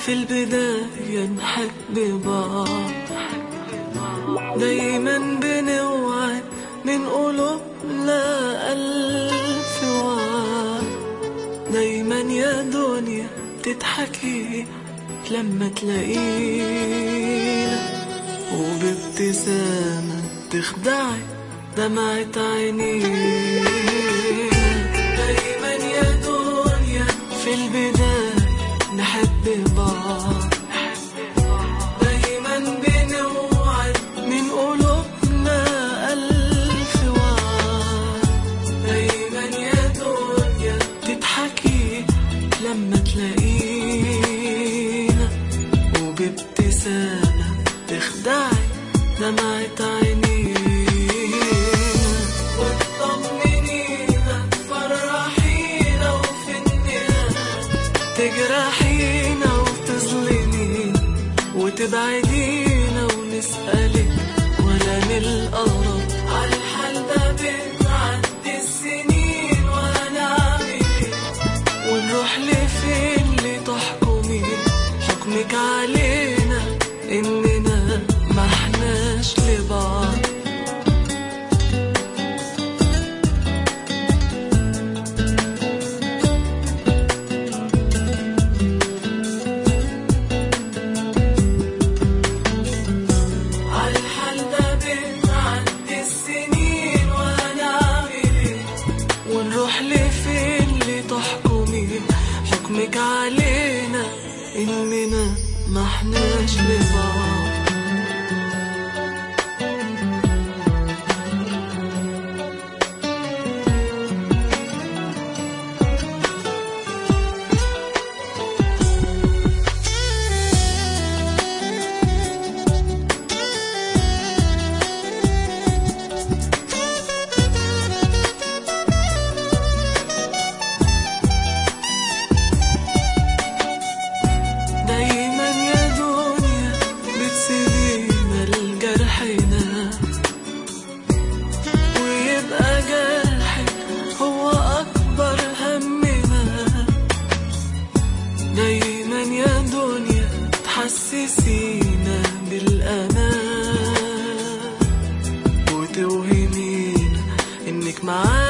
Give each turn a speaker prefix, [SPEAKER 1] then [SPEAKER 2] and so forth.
[SPEAKER 1] في البداية نحب بعض، دايما بنوعد من قلوبنا ألف وعد. دايما يا دنيا تضحكي لما تلاقينا، وبابتسامة تخدعي دمعة عينينا. دايما يا دنيا في البداية نحب بعض، دايما بنوعد من قلوبنا ألف وعد. دايما يا دنيا تضحكي لما تلاقينا، وبابتسامة تخدعي دمعة عينينا. وتطمنينا تفرحينا، وفي النهاية تجرحينا وتظلمينا وتبعدينا، ونسألك ولا نلقى رد. عالحال ده بتعدي السنين وهنعمل ايه؟ ونروح لفين لتحكمي حكمك علينا إننا ما احناش لبعض. عالحال ده بتعدي السنين وهنعمل ايه؟ ونروح لفين لتحكمي حكمك علينا إننا ما احناش لبعض. دايما يا دنيا بتسيبينا لجرحنا، ويبقى جرحك هو أكبر همنا. دايما يا دنيا تحسسينا بالأمان، وتوهمينا إنك معانا